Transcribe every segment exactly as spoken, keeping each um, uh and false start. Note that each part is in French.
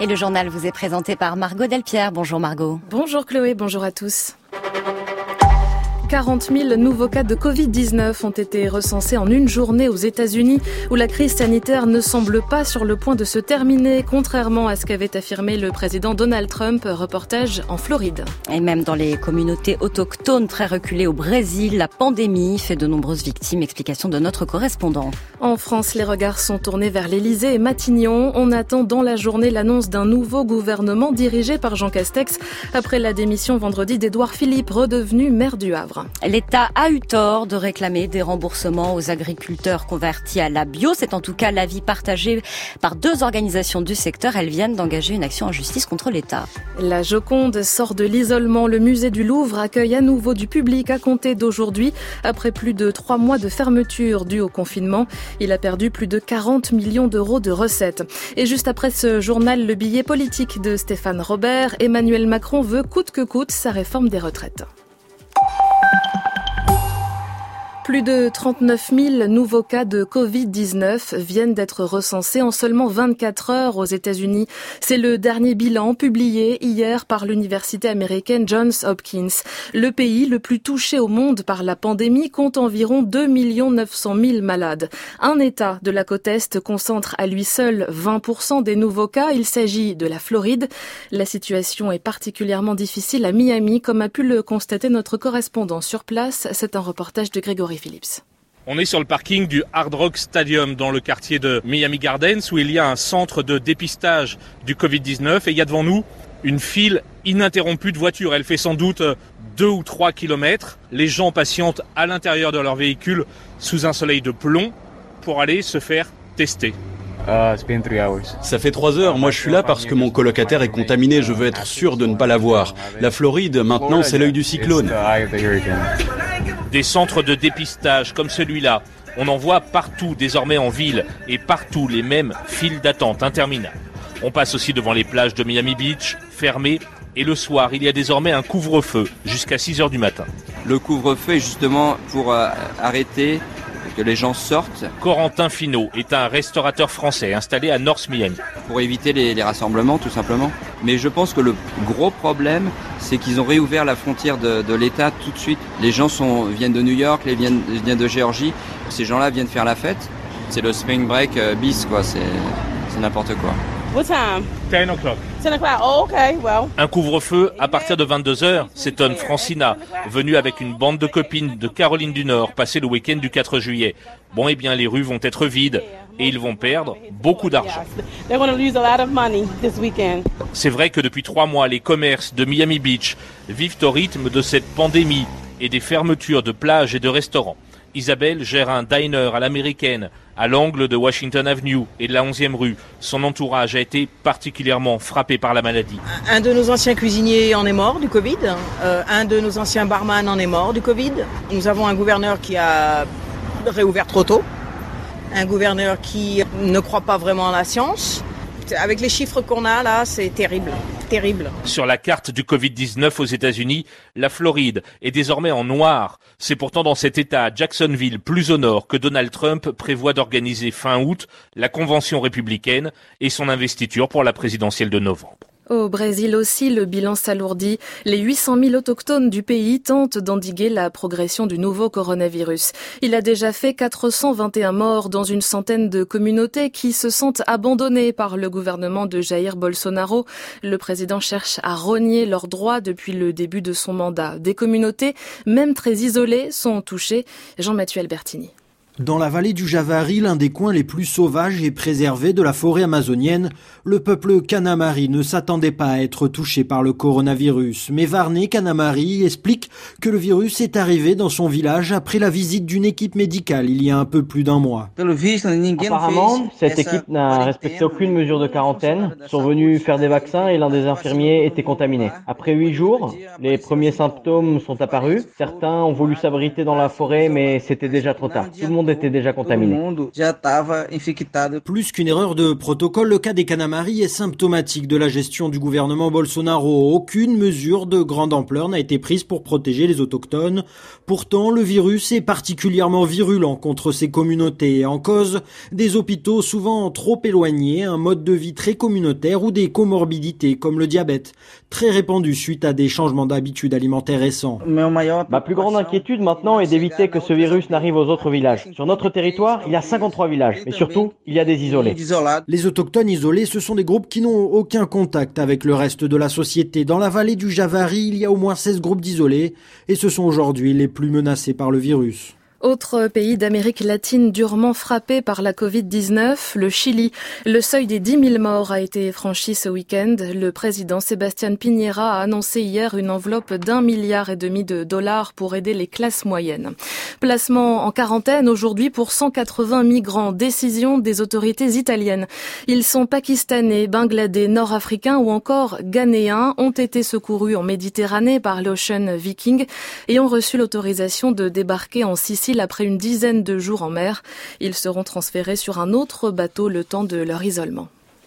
Et le journal vous est présenté par Margot Delpierre. Bonjour Margot. Bonjour Chloé, bonjour à tous. quarante mille nouveaux cas de covid dix-neuf ont été recensés en une journée aux États-Unis, où la crise sanitaire ne semble pas sur le point de se terminer, contrairement à ce qu'avait affirmé le président Donald Trump. Reportage en Floride. Et même dans les communautés autochtones très reculées au Brésil, la pandémie fait de nombreuses victimes. Explication de notre correspondant. En France, les regards sont tournés vers l'Élysée et Matignon. On attend dans la journée l'annonce d'un nouveau gouvernement dirigé par Jean Castex, après la démission vendredi d'Édouard Philippe, redevenu maire du Havre. L'État a eu tort de réclamer des remboursements aux agriculteurs convertis à la bio. C'est en tout cas l'avis partagé par deux organisations du secteur. Elles viennent d'engager une action en justice contre l'État. La Joconde sort de l'isolement. Le musée du Louvre accueille à nouveau du public à compter d'aujourd'hui. Après plus de trois mois de fermeture due au confinement, il a perdu plus de quarante millions d'euros de recettes. Et juste après ce journal, le billet politique de Stéphane Robert, Emmanuel Macron veut coûte que coûte sa réforme des retraites. Plus de trente-neuf mille nouveaux cas de covid dix-neuf viennent d'être recensés en seulement vingt-quatre heures aux États-Unis. C'est le dernier bilan publié hier par l'université américaine Johns Hopkins. Le pays le plus touché au monde par la pandémie compte environ deux millions neuf cent mille malades. Un État de la côte Est concentre à lui seul vingt pour cent des nouveaux cas. Il s'agit de la Floride. La situation est particulièrement difficile à Miami, comme a pu le constater notre correspondant sur place. C'est un reportage de Grégory Phillips. On est sur le parking du Hard Rock Stadium dans le quartier de Miami Gardens où il y a un centre de dépistage du covid dix-neuf et il y a devant nous une file ininterrompue de voitures. Elle fait sans doute deux ou trois kilomètres. Les gens patientent à l'intérieur de leur véhicule sous un soleil de plomb pour aller se faire tester. Ça fait trois heures, moi je suis là parce que mon colocataire est contaminé, je veux être sûr de ne pas l'avoir. La Floride, maintenant, c'est l'œil du cyclone. Des centres de dépistage comme celui-là, on en voit partout désormais en ville et partout les mêmes files d'attente interminables. On passe aussi devant les plages de Miami Beach, fermées, et le soir, il y a désormais un couvre-feu jusqu'à six heures du matin. Le couvre-feu est justement pour euh, arrêter que les gens sortent. Corentin Finot est un restaurateur français installé à North Miami. Pour éviter les, les rassemblements, tout simplement. Mais je pense que le gros problème, c'est qu'ils ont réouvert la frontière de, de l'État tout de suite. Les gens sont, viennent de New York, les viennent, viennent de Géorgie. Ces gens-là viennent faire la fête. C'est le spring break euh, bis, quoi. C'est, c'est n'importe quoi. What time? ten o'clock. ten o'clock. Oh, okay, well. Un couvre-feu à partir de vingt-deux heures, s'étonne Francina, venue avec une bande de copines de Caroline du Nord, passer le week-end du quatre juillet. Bon, eh bien, les rues vont être vides et ils vont perdre beaucoup d'argent. C'est vrai que depuis trois mois, les commerces de Miami Beach vivent au rythme de cette pandémie et des fermetures de plages et de restaurants. Isabelle gère un diner à l'américaine, à l'angle de Washington Avenue et de la onzième rue. Son entourage a été particulièrement frappé par la maladie. Un de nos anciens cuisiniers en est mort du Covid. Euh, un de nos anciens barman en est mort du Covid. Nous avons un gouverneur qui a réouvert trop tôt. Un gouverneur qui ne croit pas vraiment à la science. Avec les chiffres qu'on a là, c'est terrible. Terrible. Sur la carte du covid dix-neuf aux États-Unis, la Floride est désormais en noir. C'est pourtant dans cet État, Jacksonville, plus au nord, que Donald Trump prévoit d'organiser fin août la convention républicaine et son investiture pour la présidentielle de novembre. Au Brésil aussi, le bilan s'alourdit. Les huit cent mille autochtones du pays tentent d'endiguer la progression du nouveau coronavirus. Il a déjà fait quatre cent vingt et un morts dans une centaine de communautés qui se sentent abandonnées par le gouvernement de Jair Bolsonaro. Le président cherche à rogner leurs droits depuis le début de son mandat. Des communautés, même très isolées, sont touchées. Jean-Mathieu Albertini. Dans la vallée du Javari, l'un des coins les plus sauvages et préservés de la forêt amazonienne, le peuple Kanamari ne s'attendait pas à être touché par le coronavirus. Mais Varney Kanamari explique que le virus est arrivé dans son village après la visite d'une équipe médicale il y a un peu plus d'un mois. Apparemment, cette équipe n'a respecté aucune mesure de quarantaine. Ils sont venus faire des vaccins et l'un des infirmiers était contaminé. Après huit jours, les premiers symptômes sont apparus. Certains ont voulu s'abriter dans la forêt, mais c'était déjà trop tard. Tout le monde était déjà contaminé. Plus qu'une erreur de protocole, le cas des Kanamari est symptomatique de la gestion du gouvernement Bolsonaro. Aucune mesure de grande ampleur n'a été prise pour protéger les autochtones. Pourtant, le virus est particulièrement virulent contre ces communautés. En cause, des hôpitaux souvent trop éloignés, un mode de vie très communautaire ou des comorbidités comme le diabète, très répandu suite à des changements d'habitudes alimentaires récents. Ma plus grande inquiétude maintenant est d'éviter que ce virus n'arrive aux autres villages. Sur notre territoire, il y a cinquante-trois villages, mais surtout, il y a des isolés. Les autochtones isolés, ce sont des groupes qui n'ont aucun contact avec le reste de la société. Dans la vallée du Javari, il y a au moins seize groupes d'isolés et ce sont aujourd'hui les plus menacés par le virus. Autre pays d'Amérique latine durement frappé par la covid dix-neuf, le Chili. Le seuil des dix mille morts a été franchi ce week-end. Le président Sebastián Piñera a annoncé hier une enveloppe d'un milliard et demi de dollars pour aider les classes moyennes. Placement en quarantaine aujourd'hui pour cent quatre-vingts migrants. Décision des autorités italiennes. Ils sont pakistanais, bangladais, nord-africains ou encore ghanéens, ont été secourus en Méditerranée par l'Ocean Viking et ont reçu l'autorisation de débarquer en Sicile après une dizaine de jours en mer. Ils seront transférés sur un autre bateau le temps de leur isolement.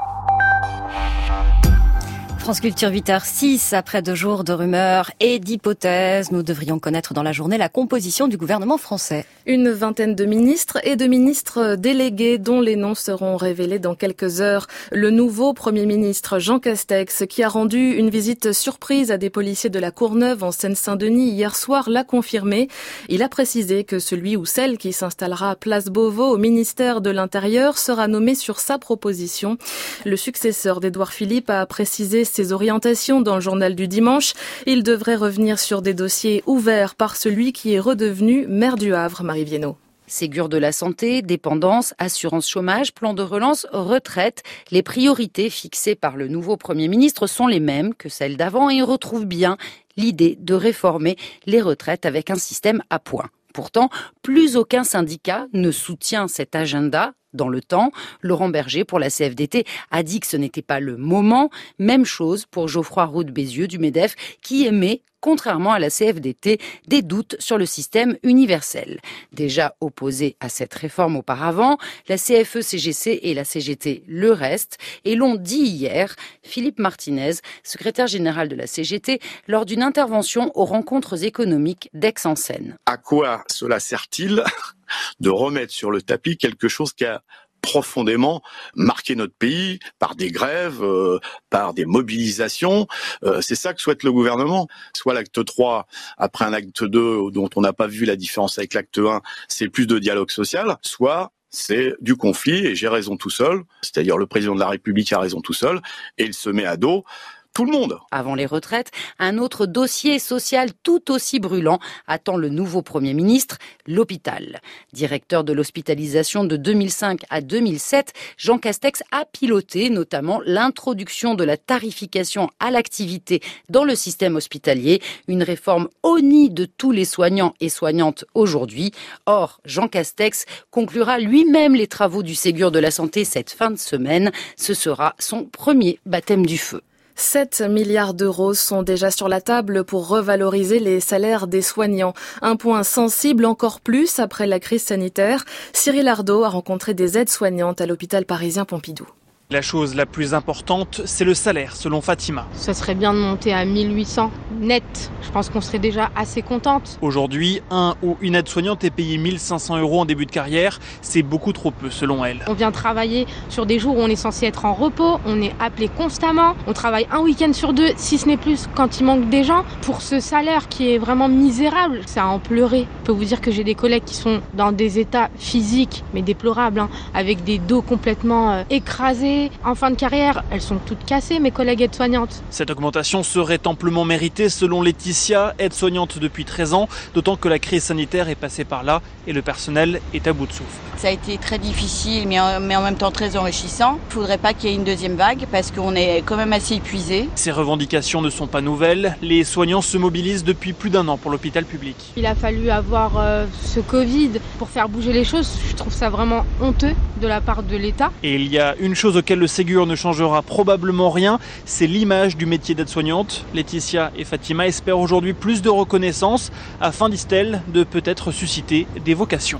France Culture huit heures six, après deux jours de rumeurs et d'hypothèses, nous devrions connaître dans la journée la composition du gouvernement français. Une vingtaine de ministres et de ministres délégués dont les noms seront révélés dans quelques heures. Le nouveau Premier ministre Jean Castex, qui a rendu une visite surprise à des policiers de la Courneuve en Seine-Saint-Denis hier soir, l'a confirmé. Il a précisé que celui ou celle qui s'installera à Place Beauvau au ministère de l'Intérieur sera nommé sur sa proposition. Le successeur d'Édouard Philippe a précisé ses orientations dans le journal du dimanche. Il devrait revenir sur des dossiers ouverts par celui qui est redevenu maire du Havre, Marie Viennot. Ségur de la santé, dépendance, assurance chômage, plan de relance, retraite. Les priorités fixées par le nouveau Premier ministre sont les mêmes que celles d'avant et retrouvent bien l'idée de réformer les retraites avec un système à points. Pourtant, plus aucun syndicat ne soutient cet agenda. Dans le temps, Laurent Berger, pour la C F D T, a dit que ce n'était pas le moment. Même chose pour Geoffroy Roux de Bézieux du MEDEF, qui émet, contrairement à la C F D T, des doutes sur le système universel. Déjà opposé à cette réforme auparavant, la C F E C G C et la C G T le restent et l'ont dit hier. Philippe Martinez, secrétaire général de la C G T, lors d'une intervention aux rencontres économiques d'Aix-en-Seine. À quoi cela sert-il de remettre sur le tapis quelque chose qui a profondément marqué notre pays par des grèves, euh, par des mobilisations. Euh, c'est ça que souhaite le gouvernement. Soit l'acte trois, après un acte deux dont on n'a pas vu la différence avec l'acte un, c'est plus de dialogue social, soit c'est du conflit et j'ai raison tout seul, c'est-à-dire le président de la République a raison tout seul, et il se met à dos tout le monde. Avant les retraites, un autre dossier social tout aussi brûlant attend le nouveau Premier ministre, l'hôpital. Directeur de l'hospitalisation de deux mille cinq à deux mille sept, Jean Castex a piloté notamment l'introduction de la tarification à l'activité dans le système hospitalier, une réforme honnie de tous les soignants et soignantes aujourd'hui. Or, Jean Castex conclura lui-même les travaux du Ségur de la santé cette fin de semaine. Ce sera son premier baptême du feu. sept milliards d'euros sont déjà sur la table pour revaloriser les salaires des soignants. Un point sensible encore plus après la crise sanitaire. Cyril Ardo a rencontré des aides-soignantes à l'hôpital parisien Pompidou. La chose la plus importante, c'est le salaire, selon Fatima. Ça serait bien de monter à mille huit cents net. Je pense qu'on serait déjà assez contente. Aujourd'hui, un ou une aide-soignante est payée mille cinq cents euros en début de carrière. C'est beaucoup trop peu, selon elle. On vient travailler sur des jours où on est censé être en repos. On est appelé constamment. On travaille un week-end sur deux, si ce n'est plus, quand il manque des gens. Pour ce salaire qui est vraiment misérable, c'est à en pleurer. Je peux vous dire que j'ai des collègues qui sont dans des états physiques, mais déplorables, hein, avec des dos complètement euh, écrasés. En fin de carrière, elles sont toutes cassées, mes collègues aides-soignantes. Cette augmentation serait amplement méritée selon Laetitia, aide-soignante depuis treize ans, d'autant que la crise sanitaire est passée par là et le personnel est à bout de souffle. Ça a été très difficile, mais en, mais en même temps très enrichissant. Il ne faudrait pas qu'il y ait une deuxième vague parce qu'on est quand même assez épuisés. Ces revendications ne sont pas nouvelles. Les soignants se mobilisent depuis plus d'un an pour l'hôpital public. Il a fallu avoir euh, ce Covid pour faire bouger les choses. Je trouve ça vraiment honteux de la part de l'État. Et il y a une chose auquel le Ségur ne changera probablement rien, c'est l'image du métier d'aide-soignante. Laetitia et Fatima espèrent aujourd'hui plus de reconnaissance afin, disent-elles, de peut-être susciter des vocations.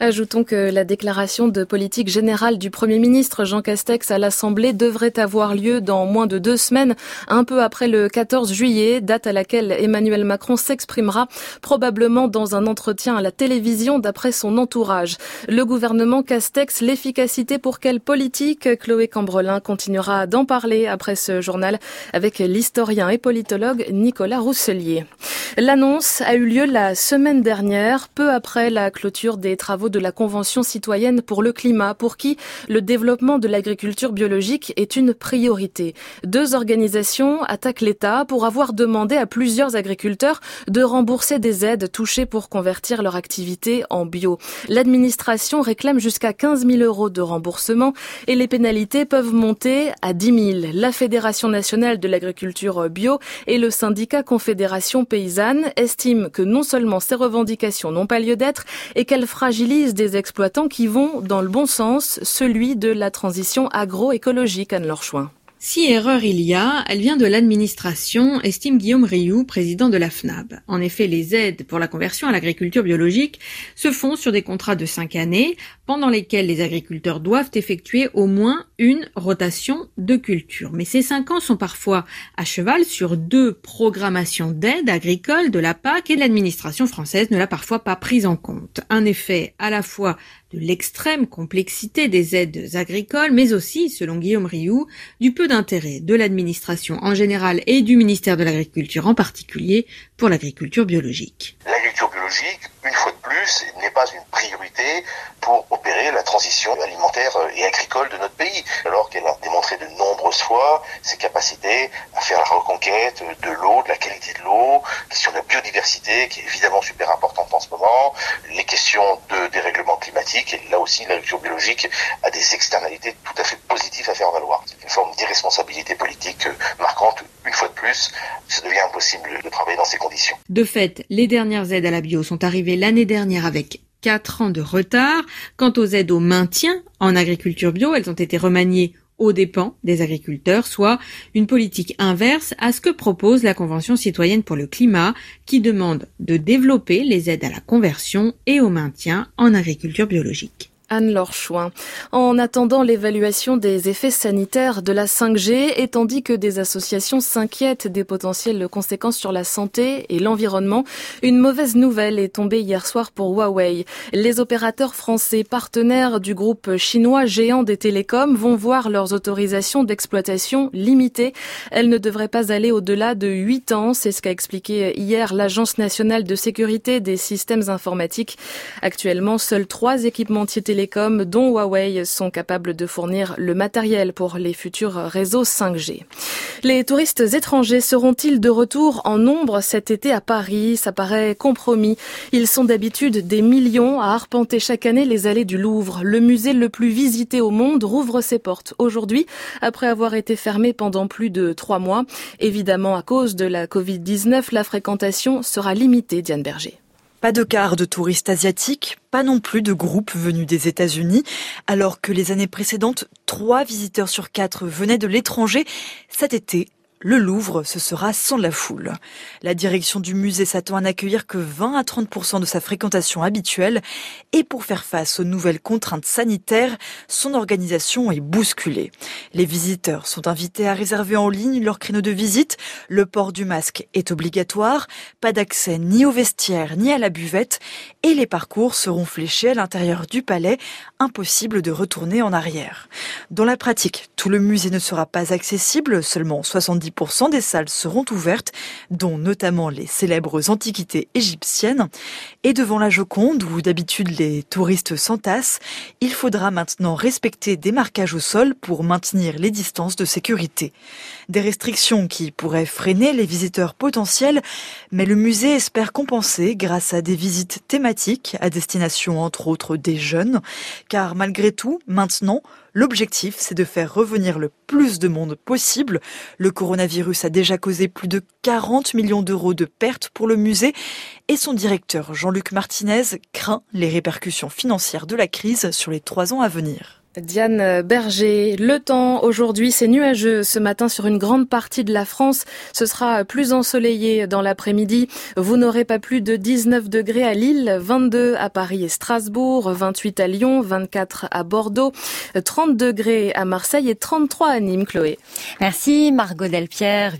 Ajoutons que la déclaration de politique générale du Premier ministre Jean Castex à l'Assemblée devrait avoir lieu dans moins de deux semaines, un peu après le quatorze juillet, date à laquelle Emmanuel Macron s'exprimera, probablement dans un entretien à la télévision d'après son entourage. Le gouvernement Castex, l'efficacité pour quelle politique? Chloé Cambrelin continuera d'en parler après ce journal avec l'historien et politologue Nicolas Rousselier. L'annonce a eu lieu la semaine dernière, peu après la clôture des travaux de la Convention citoyenne pour le climat, pour qui le développement de l'agriculture biologique est une priorité. Deux organisations attaquent l'État pour avoir demandé à plusieurs agriculteurs de rembourser des aides touchées pour convertir leur activité en bio. L'administration réclame jusqu'à quinze mille euros de remboursement et les pénalités peuvent monter à dix mille. La Fédération nationale de l'agriculture bio et le syndicat Confédération paysanne estiment que non seulement ces revendications n'ont pas lieu d'être et qu'elles fragilisent des exploitants qui vont dans le bon sens, celui de la transition agroécologique, Anne-Laure Chouin. Si erreur il y a, elle vient de l'administration, estime Guillaume Rioux, président de la F N A B. En effet, les aides pour la conversion à l'agriculture biologique se font sur des contrats de cinq années, pendant lesquels les agriculteurs doivent effectuer au moins une rotation de culture. Mais ces cinq ans sont parfois à cheval sur deux programmations d'aides agricoles de la P A C et l'administration française ne l'a parfois pas prise en compte. Un effet à la fois de l'extrême complexité des aides agricoles, mais aussi, selon Guillaume Rioux, du peu d'intérêt de l'administration en général et du ministère de l'Agriculture en particulier pour l'agriculture biologique. L'agriculture biologique, une fois de plus, n'est pas une priorité pour opérer la transition alimentaire et agricole de notre pays, alors qu'elle a démontré de nombreuses fois ses capacités à faire la reconquête de l'eau, de la qualité de l'eau, question de la biodiversité qui est évidemment super importante en ce moment, les questions de dérèglement climatique, et là aussi l'agriculture biologique a des externalités tout à fait positives à faire valoir. C'est une forme d'irresponsabilité politique marquante, une fois de plus, ça devient impossible de travailler dans ces conditions. De fait, les dernières aides à la bio sont arrivées l'année dernière avec quatre ans de retard. Quant aux aides au maintien en agriculture bio, elles ont été remaniées aux dépens des agriculteurs, soit une politique inverse à ce que propose la Convention citoyenne pour le climat, qui demande de développer les aides à la conversion et au maintien en agriculture biologique. Anne-Laure Chouin. En attendant l'évaluation des effets sanitaires de la cinq G et tandis que des associations s'inquiètent des potentielles conséquences sur la santé et l'environnement, une mauvaise nouvelle est tombée hier soir pour Huawei. Les opérateurs français partenaires du groupe chinois géant des télécoms vont voir leurs autorisations d'exploitation limitées. Elles ne devraient pas aller au-delà de huit ans, c'est ce qu'a expliqué hier l'Agence nationale de sécurité des systèmes informatiques. Actuellement, seuls trois équipementiers télécoms dont Huawei sont capables de fournir le matériel pour les futurs réseaux cinq G. Les touristes étrangers seront-ils de retour en nombre cet été à Paris? Ça paraît compromis. Ils sont d'habitude des millions à arpenter chaque année les allées du Louvre. Le musée le plus visité au monde rouvre ses portes aujourd'hui après avoir été fermé pendant plus de trois mois. Évidemment, à cause de la covid dix-neuf, la fréquentation sera limitée, Diane Berger. Pas de quart de touristes asiatiques, pas non plus de groupes venus des États-Unis. Alors que les années précédentes, trois visiteurs sur quatre venaient de l'étranger, cet été, le Louvre, ce sera sans la foule. La direction du musée s'attend à n'accueillir que vingt à trente pour cent de sa fréquentation habituelle. Et pour faire face aux nouvelles contraintes sanitaires, son organisation est bousculée. Les visiteurs sont invités à réserver en ligne leur créneau de visite. Le port du masque est obligatoire. Pas d'accès ni au vestiaire ni à la buvette. Et les parcours seront fléchés à l'intérieur du palais. Impossible de retourner en arrière. Dans la pratique, tout le musée ne sera pas accessible. Seulement soixante-dix pour cent des salles seront ouvertes, dont notamment les célèbres antiquités égyptiennes. Et devant la Joconde, où d'habitude les touristes s'entassent, il faudra maintenant respecter des marquages au sol pour maintenir les distances de sécurité. Des restrictions qui pourraient freiner les visiteurs potentiels, mais le musée espère compenser grâce à des visites thématiques à destination entre autres des jeunes, car malgré tout, maintenant, l'objectif, c'est de faire revenir le plus de monde possible. Le coronavirus a déjà causé plus de quarante millions d'euros de pertes pour le musée et son directeur Jean-Luc Martinez craint les répercussions financières de la crise sur les trois ans à venir. Diane Berger. Le temps aujourd'hui, c'est nuageux ce matin sur une grande partie de la France. Ce sera plus ensoleillé dans l'après-midi. Vous n'aurez pas plus de dix-neuf degrés à Lille, vingt-deux à Paris et Strasbourg, vingt-huit à Lyon, vingt-quatre à Bordeaux, trente degrés à Marseille et trente-trois à Nîmes, Chloé. Merci Margot Delpierre.